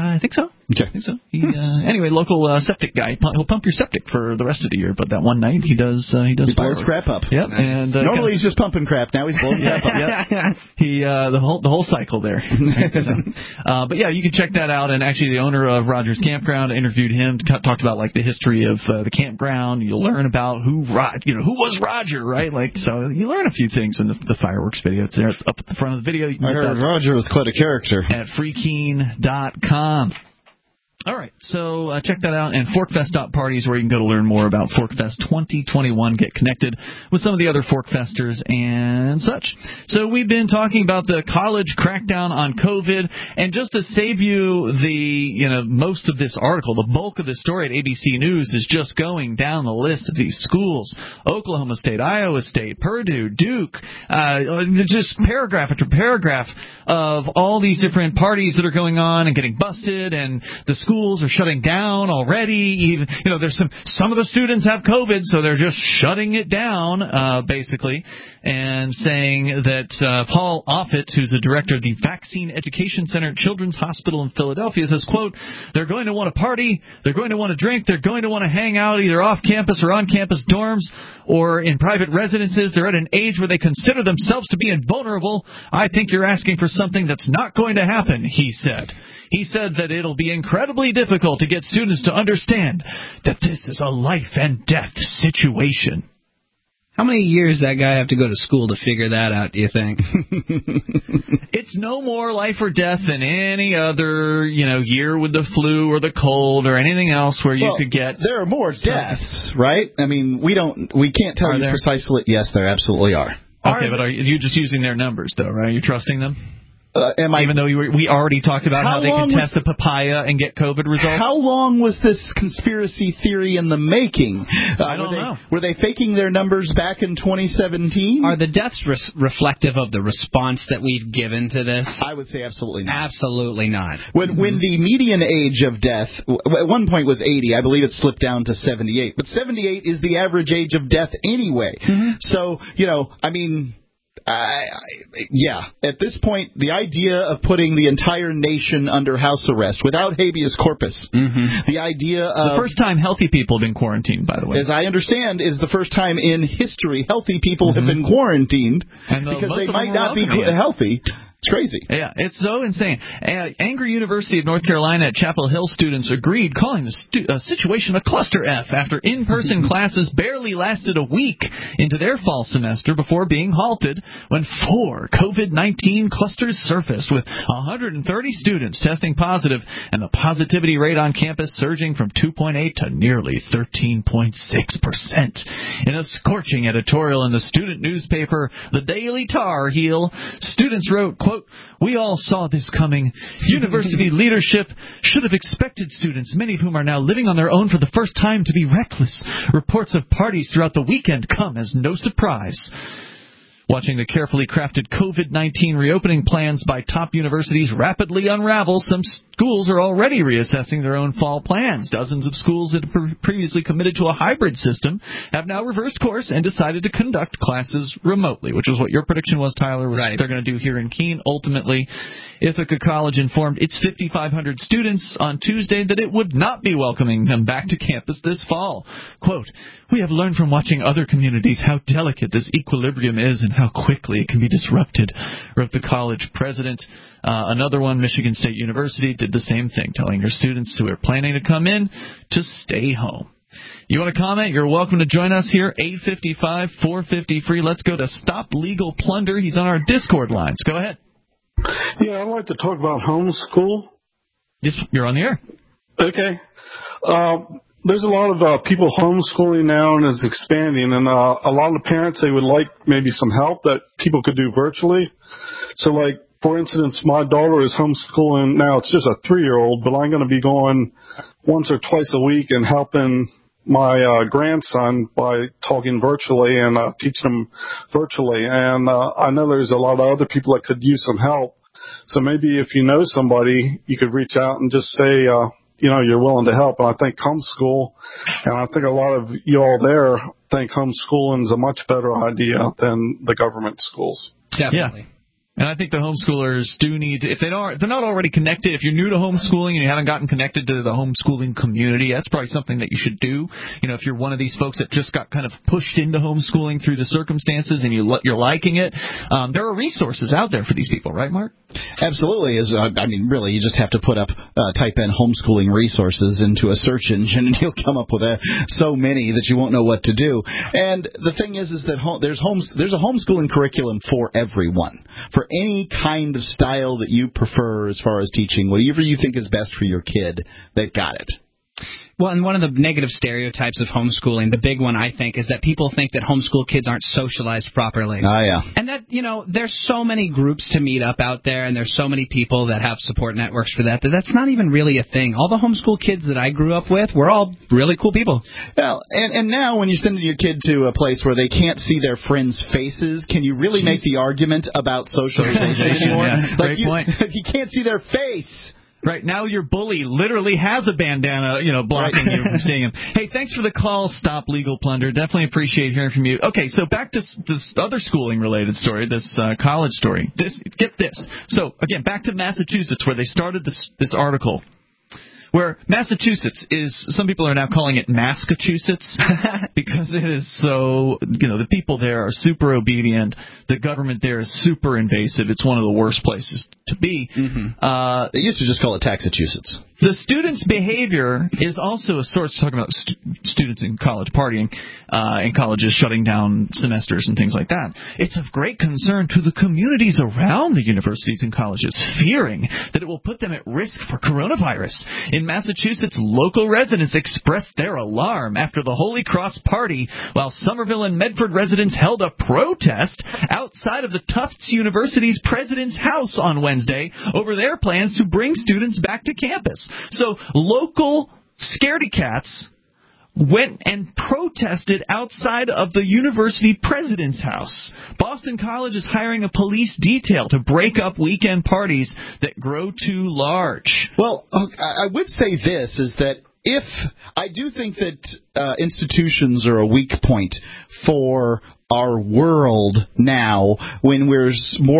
I think so. Okay. I think so. He, anyway, local septic guy. He'll pump your septic for the rest of the year, but that one night he does blows crap up. Yep. And normally he's just pumping crap. Now he's blowing crap up. Yep. He the whole cycle there. But yeah, you can check that out. And actually, the owner of Rogers Campground interviewed him, talked about like the history of the campground. You'll learn about who was Roger, right? Like, so you learn a few things in the fireworks video. It's there up at the front of the video. You can I heard Roger was quite a character. At freekeen.com. All right, so check that out. And ForkFest.party is where you can go to learn more about ForkFest 2021. Get connected with some of the other ForkFesters and such. So we've been talking about the college crackdown on COVID, and just to save you most of this article, the bulk of the story at ABC News is just going down the list of these schools: Oklahoma State, Iowa State, Purdue, Duke, just paragraph after paragraph of all these different parties that are going on and getting busted, and the schools are shutting down already. Even, there's some of the students have COVID, so they're just shutting it down, basically, and saying that Paul Offit, who's the director of the Vaccine Education Center at Children's Hospital in Philadelphia, says, quote, they're going to want to party, they're going to want to drink, they're going to want to hang out either off campus or on campus dorms or in private residences. They're at an age where they consider themselves to be invulnerable. I think you're asking for something that's not going to happen, he said. He said that it'll be incredibly difficult to get students to understand that this is a life and death situation. How many years that guy have to go to school to figure that out, do you think? It's no more life or death than any other, year with the flu or the cold or anything else where you could get... There are more deaths, right? I mean, we can't tell you precisely. Yes, there absolutely are. Okay, but are you just using their numbers, though, right? Are you trusting them? Even though we already talked about how they can test a papaya and get COVID results? How long was this conspiracy theory in the making? I don't know. Were they faking their numbers back in 2017? Are the deaths reflective of the response that we've given to this? I would say absolutely not. Absolutely not. When the median age of death at one point was 80, I believe it slipped down to 78. But 78 is the average age of death anyway. Mm-hmm. So, at this point, the idea of putting the entire nation under house arrest without habeas corpus, the idea of... The first time healthy people have been quarantined, by the way. As I understand, is the first time in history healthy people have been quarantined because they might not be healthy. It's crazy. Yeah, it's so insane. Angry University of North Carolina at Chapel Hill students agreed, calling the situation a cluster F after in-person classes barely lasted a week into their fall semester before being halted when 4 COVID-19 clusters surfaced, with 130 students testing positive and the positivity rate on campus surging from 2.8 to nearly 13.6%. In a scorching editorial in the student newspaper, the Daily Tar Heel, students wrote, quote, we all saw this coming. University leadership should have expected students, many of whom are now living on their own for the first time, to be reckless. Reports of parties throughout the weekend come as no surprise. Watching the carefully crafted COVID-19 reopening plans by top universities rapidly unravel, some schools are already reassessing their own fall plans. Dozens of schools that previously committed to a hybrid system have now reversed course and decided to conduct classes remotely, which was what your prediction was, Tyler, was what they're going to do here in Keene. Ultimately, Ithaca College informed its 5,500 students on Tuesday that it would not be welcoming them back to campus this fall. Quote, we have learned from watching other communities how delicate this equilibrium is and how quickly it can be disrupted, wrote the college president. Another one, Michigan State University, did the same thing, telling their students who are planning to come in to stay home. You want to comment? You're welcome to join us here, 855-450-FREE. Let's go to Stop Legal Plunder. He's on our Discord lines. Go ahead. Yeah, I'd like to talk about homeschool. Yes, you're on the air. Okay. There's a lot of people homeschooling now, and it's expanding. And a lot of parents, they would like maybe some help that people could do virtually. So, like, for instance, my daughter is homeschooling now. It's just a 3-year-old, but I'm going to be going once or twice a week and helping my grandson by talking virtually and teaching him virtually. And I know there's a lot of other people that could use some help. So maybe if you know somebody, you could reach out and just say, you're willing to help. And I think homeschool, and I think a lot of you all there think homeschooling is a much better idea than the government schools. Definitely. And I think the homeschoolers do need to, if they're not already connected, if you're new to homeschooling and you haven't gotten connected to the homeschooling community, that's probably something that you should do. If you're one of these folks that just got kind of pushed into homeschooling through the circumstances and you're liking it, there are resources out there for these people, right, Mark? Absolutely. Really, you just have to type in homeschooling resources into a search engine, and you'll come up with so many that you won't know what to do. And the thing is that there's a homeschooling curriculum for everyone, for any kind of style that you prefer as far as teaching, whatever you think is best for your kid, they've got it. Well, and one of the negative stereotypes of homeschooling, the big one, I think, is that people think that homeschool kids aren't socialized properly. Oh, yeah. And that, there's so many groups to meet up out there, and there's so many people that have support networks for that's not even really a thing. All the homeschool kids that I grew up with were all really cool people. Well, and now when you're sending your kid to a place where they can't see their friends' faces, can you really make the argument about socialization anymore? Yeah, great point. You can't see their face. Right, now your bully literally has a bandana, blocking you from seeing him. Hey, thanks for the call, Stop Legal Plunder. Definitely appreciate hearing from you. Okay, so back to this other schooling-related story, this college story. Get this. So, again, back to Massachusetts, where they started this article. Where Massachusetts some people are now calling it Massachusetts because it is so, the people there are super obedient. The government there is super invasive. It's one of the worst places to be. Mm-hmm. They used to just call it Taxachusetts. The students' behavior is also a source, talking about students in college partying, in colleges shutting down semesters and things like that. It's of great concern to the communities around the universities and colleges, fearing that it will put them at risk for coronavirus. In Massachusetts, local residents expressed their alarm after the Holy Cross party, while Somerville and Medford residents held a protest outside of the Tufts University's president's house on Wednesday over their plans to bring students back to campus. So local scaredy cats went and protested outside of the university president's house. Boston College is hiring a police detail to break up weekend parties that grow too large. Well, I would say this, is that I do think that institutions are a weak point for our world now, when we're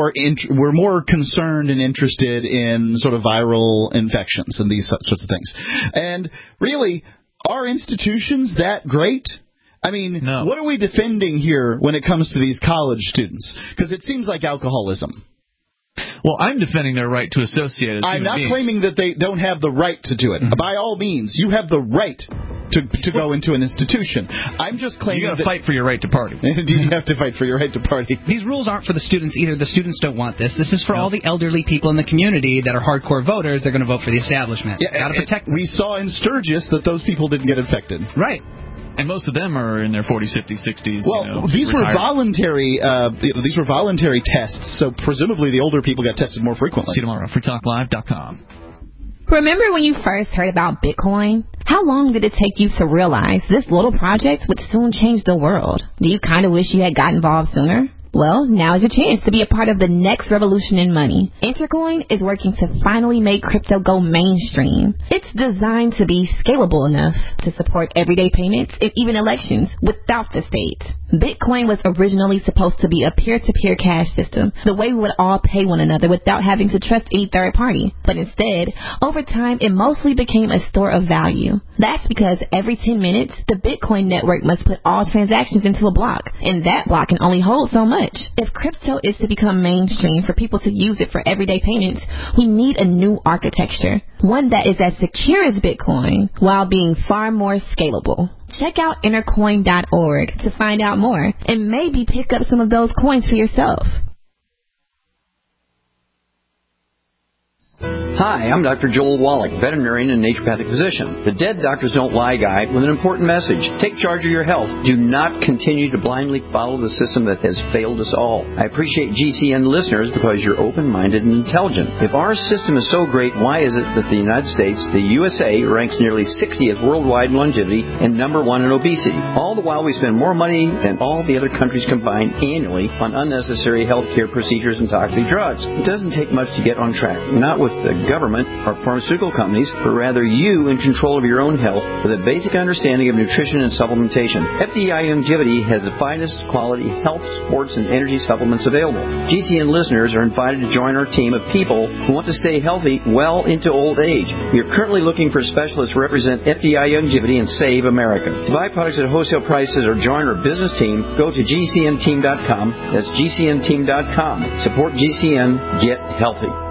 more concerned and interested in sort of viral infections and these sorts of things. And really, are institutions that great? No. What are we defending here when it comes to these college students? Because it seems like alcoholism. Well, I'm defending their right to associate as I'm not beings. claiming that they don't have the right to do it. Mm-hmm. By all means, you have the right to go into an institution. I'm just claiming you got to fight for your right to party. You have to fight for your right to party. These rules aren't for the students either. The students don't want this. This is for all the elderly people in the community that are hardcore voters. They're going to vote for the establishment. Yeah, got to protect them. We saw in Sturgis that those people didn't get infected. Right. And most of them are in their 40s, 50s, 60s. Well, these were voluntary. These were voluntary tests, so presumably the older people got tested more frequently. See you tomorrow. FreeTalkLive.com. Remember when you first heard about Bitcoin? How long did it take you to realize this little project would soon change the world? Do you kind of wish you had got involved sooner? Well, now is your chance to be a part of the next revolution in money. Intercoin is working to finally make crypto go mainstream. It's designed to be scalable enough to support everyday payments and even elections without the state. Bitcoin was originally supposed to be a peer-to-peer cash system, the way we would all pay one another without having to trust any third party. But instead, over time, it mostly became a store of value. That's because every 10 minutes, the Bitcoin network must put all transactions into a block, and that block can only hold so much. If crypto is to become mainstream for people to use it for everyday payments, we need a new architecture, one that is as secure as Bitcoin while being far more scalable. Check out intercoin.org to find out more and maybe pick up some of those coins for yourself. Hi, I'm Dr. Joel Wallach, veterinarian and naturopathic physician. The Dead Doctors Don't Lie guy with an important message. Take charge of your health. Do not continue to blindly follow the system that has failed us all. I appreciate GCN listeners because you're open-minded and intelligent. If our system is so great, why is it that the United States, the USA, ranks nearly 60th worldwide in longevity and number 1 in obesity? All the while we spend more money than all the other countries combined annually on unnecessary health care procedures and toxic drugs. It doesn't take much to get on track. Not with the government or pharmaceutical companies, but rather you in control of your own health with a basic understanding of nutrition and supplementation. FDI Youngevity has the finest quality health, sports, and energy supplements available. GCN listeners are invited to join our team of people who want to stay healthy well into old age. We are currently looking for specialists to represent FDI Youngevity and Save America. To buy products at wholesale prices or join our business team, go to GCNteam.com. That's GCNteam.com. Support GCN. Get healthy.